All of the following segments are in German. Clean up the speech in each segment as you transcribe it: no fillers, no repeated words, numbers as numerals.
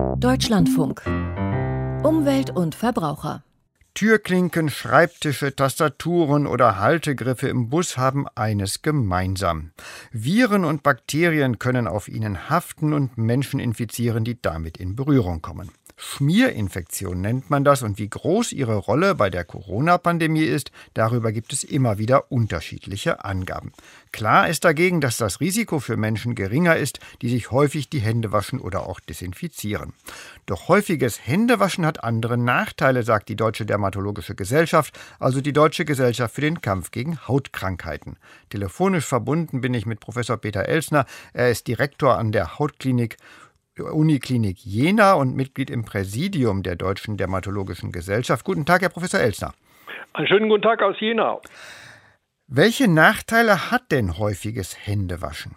Deutschlandfunk. Umwelt und Verbraucher. Türklinken, Schreibtische, Tastaturen oder Haltegriffe im Bus haben eines gemeinsam. Viren und Bakterien können auf ihnen haften und Menschen infizieren, die damit in Berührung kommen. Schmierinfektion nennt man das, und wie groß ihre Rolle bei der Corona-Pandemie ist, darüber gibt es immer wieder unterschiedliche Angaben. Klar ist dagegen, dass das Risiko für Menschen geringer ist, die sich häufig die Hände waschen oder auch desinfizieren. Doch häufiges Händewaschen hat andere Nachteile, sagt die Deutsche Dermatologische Gesellschaft, also die Deutsche Gesellschaft für den Kampf gegen Hautkrankheiten. Telefonisch verbunden bin ich mit Professor Peter Elsner. Er ist Direktor an der Hautklinik Uniklinik Jena und Mitglied im Präsidium der Deutschen Dermatologischen Gesellschaft. Guten Tag, Herr Professor Elsner. Einen schönen guten Tag aus Jena. Welche Nachteile hat denn häufiges Händewaschen?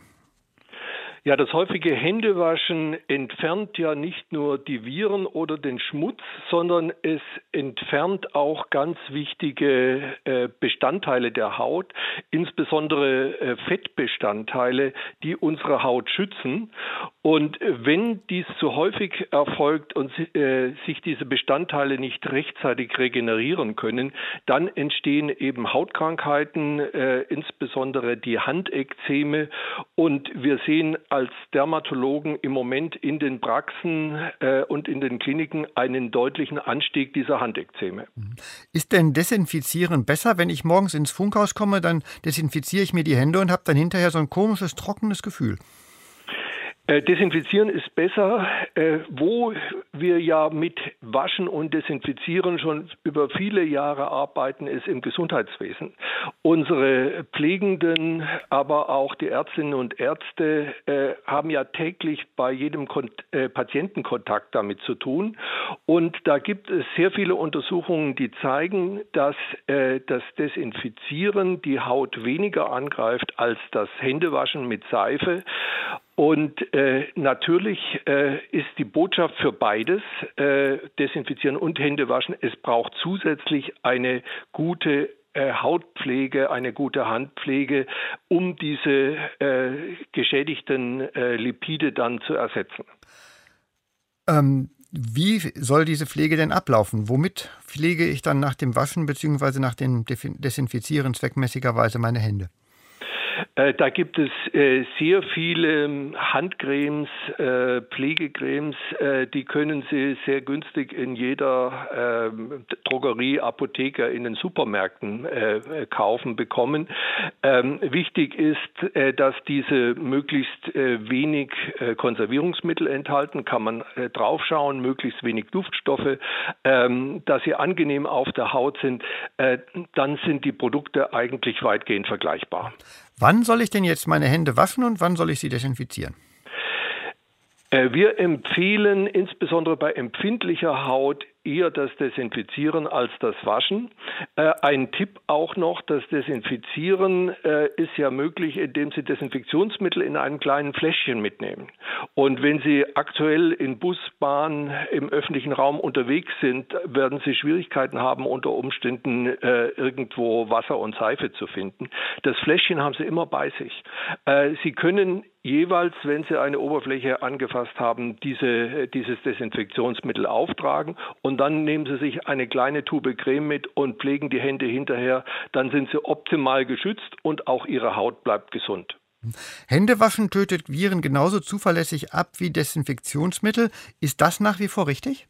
Ja, das häufige Händewaschen entfernt ja nicht nur die Viren oder den Schmutz, sondern es entfernt auch ganz wichtige Bestandteile der Haut, insbesondere Fettbestandteile, die unsere Haut schützen. Und wenn dies zu häufig erfolgt und sich diese Bestandteile nicht rechtzeitig regenerieren können, dann entstehen eben Hautkrankheiten, insbesondere die Handekzeme. Und wir sehen als Dermatologen im Moment in den Praxen und in den Kliniken einen deutlichen Anstieg dieser Handekzeme. Ist denn Desinfizieren besser? Wenn ich morgens ins Funkhaus komme, dann desinfiziere ich mir die Hände und habe dann hinterher so ein komisches, trockenes Gefühl. Desinfizieren ist besser, wo wir ja mit Waschen und Desinfizieren schon über viele Jahre arbeiten, ist im Gesundheitswesen. Unsere Pflegenden, aber auch die Ärztinnen und Ärzte haben ja täglich bei jedem Patientenkontakt damit zu tun. Und da gibt es sehr viele Untersuchungen, die zeigen, dass das Desinfizieren die Haut weniger angreift als das Händewaschen mit Seife. Und natürlich ist die Botschaft für beides, Desinfizieren und Händewaschen, es braucht zusätzlich eine gute Hautpflege, eine gute Handpflege, um diese geschädigten Lipide dann zu ersetzen. Wie soll diese Pflege denn ablaufen? Womit pflege ich dann nach dem Waschen bzw. nach dem Desinfizieren zweckmäßigerweise meine Hände? Da gibt es sehr viele Handcremes, Pflegecremes, die können Sie sehr günstig in jeder Drogerie, Apotheke, in den Supermärkten bekommen. Wichtig ist, dass diese möglichst wenig Konservierungsmittel enthalten, kann man draufschauen, möglichst wenig Duftstoffe, dass sie angenehm auf der Haut sind, dann sind die Produkte eigentlich weitgehend vergleichbar. Wann soll ich denn jetzt meine Hände waschen und wann soll ich sie desinfizieren? Wir empfehlen insbesondere bei empfindlicher Haut eher das Desinfizieren als das Waschen. Ein Tipp auch noch, das Desinfizieren ist ja möglich, indem Sie Desinfektionsmittel in einem kleinen Fläschchen mitnehmen. Und wenn Sie aktuell in Bus, Bahn, im öffentlichen Raum unterwegs sind, werden Sie Schwierigkeiten haben, unter Umständen irgendwo Wasser und Seife zu finden. Das Fläschchen haben Sie immer bei sich. Sie können jeweils, wenn Sie eine Oberfläche angefasst haben, dieses Desinfektionsmittel auftragen und dann nehmen Sie sich eine kleine Tube Creme mit und pflegen die Hände hinterher. Dann sind Sie optimal geschützt und auch Ihre Haut bleibt gesund. Händewaschen tötet Viren genauso zuverlässig ab wie Desinfektionsmittel. Ist das nach wie vor richtig?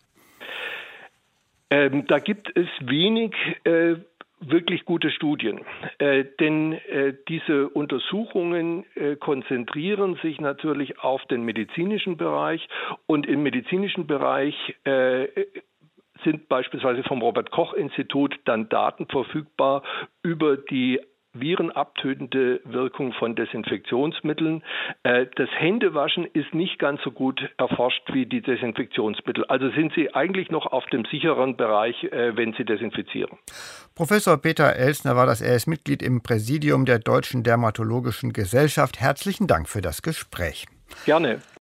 Da gibt es wenig wirklich gute Studien, denn diese Untersuchungen konzentrieren sich natürlich auf den medizinischen Bereich und im medizinischen Bereich sind beispielsweise vom Robert-Koch-Institut dann Daten verfügbar über die virenabtötende Wirkung von Desinfektionsmitteln. Das Händewaschen ist nicht ganz so gut erforscht wie die Desinfektionsmittel. Also sind Sie eigentlich noch auf dem sicheren Bereich, wenn Sie desinfizieren. Professor Peter Elsner war das. Er ist Mitglied im Präsidium der Deutschen Dermatologischen Gesellschaft. Herzlichen Dank für das Gespräch. Gerne.